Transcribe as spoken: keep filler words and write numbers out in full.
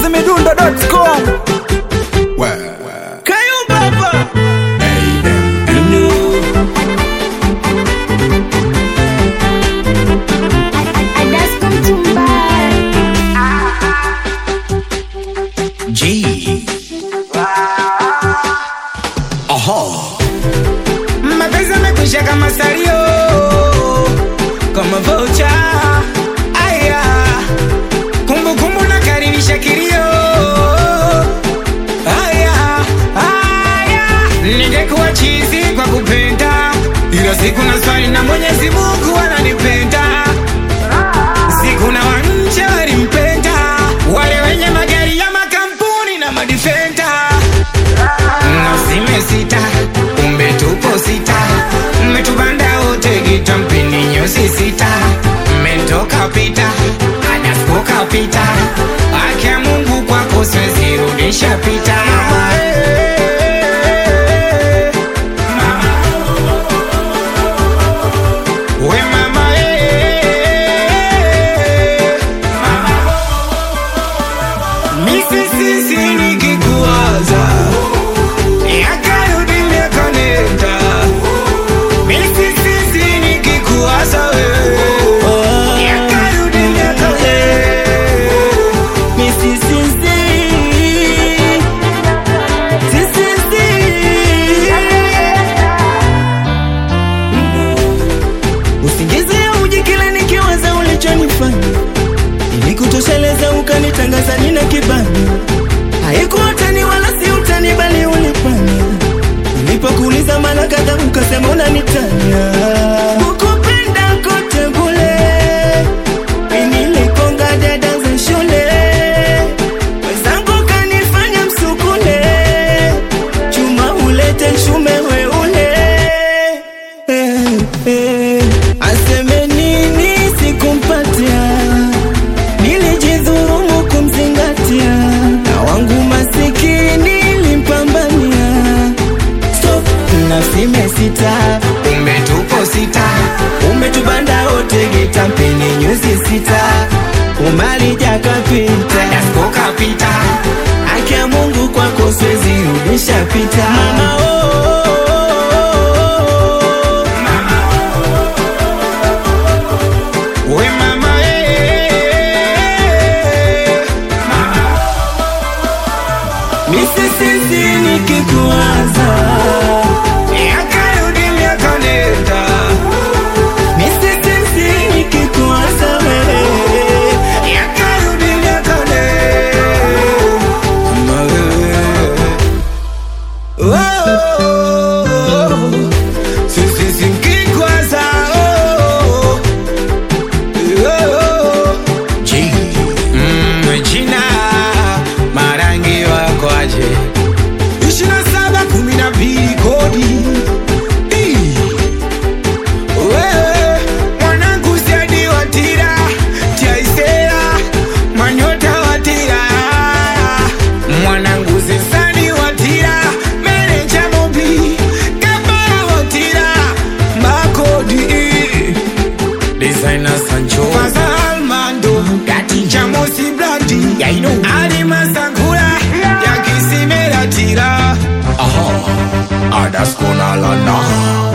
chizimidundo dot com. Kayo Baba G Aha mapenzi yamekwisha kama salio, kama voucher. Aya kumbukumbu na karibisha kilio. Aya aya ningekuwa chizi kwa kupenda, ila siku na swali na Mwenyezi Mungu ananipenda. Siku na wanje walimpenda, wale wenye magari ya makampuni na madifenda. Nasime sita, kumbe tupo sita. Mmetubanda wote gitampini nyusi sita. Mmentoka pita, anaskoka pita. Akia Mungu kwako siwezi rudisha pita. Mama eh, mama we mama eh, mama misi sisi nikikuwaza yakarudi mekoneta. Misi sisi nikikuwaza wewe yakarudi mekoneta. Missy Sisi, Sisi, usingizi uje kila nikiwaza ulichonifanya, ili kutosheleza ukanitangaza nina kibali. Haikuwa utani wala si utani bali ulipania. Nilipokuuliza mara kadhaa ukasema unanitania. Kukupenda kote kule nilikonga dada za shule, wenzangu kanifanya msukule. Chuma ulete shume we ule. eh, eh. Aseme nini sikumpatia, nilijidhulumu kumzingatia. Na wangu masikini limpambania. Stop, nafsi mesita, Kumbe tupo sita. umetubanda wote gitampini nyuzi sita. Umalija kapita, Anaskoka pita. akia Mungu kwako siwezi rudisha pita. Mama oh, We mama eh, mama Missy Sisi nikikuwaza, yakarudi mekoneta. Missy Sisi nikikuwaza wewe. Yakarudi mekoneta. Mama wewe. Oh, sisi simkikwaza. Oh, oh, G. Mm, jina marangi wako aje? Ishirini na saba kumi na mbili kodi. Ii. Wewe mwanangu Zedi Watira, Tiaisera Manyota Watira, mwanangu Zesani Watira, Meneja Mobi Kabara Watira, Makodi Designer Sancho Faza Almando Gati Jamosi Blandi Yaino Alima Sankura Yakisi Meratira. Aha Adaskona Lana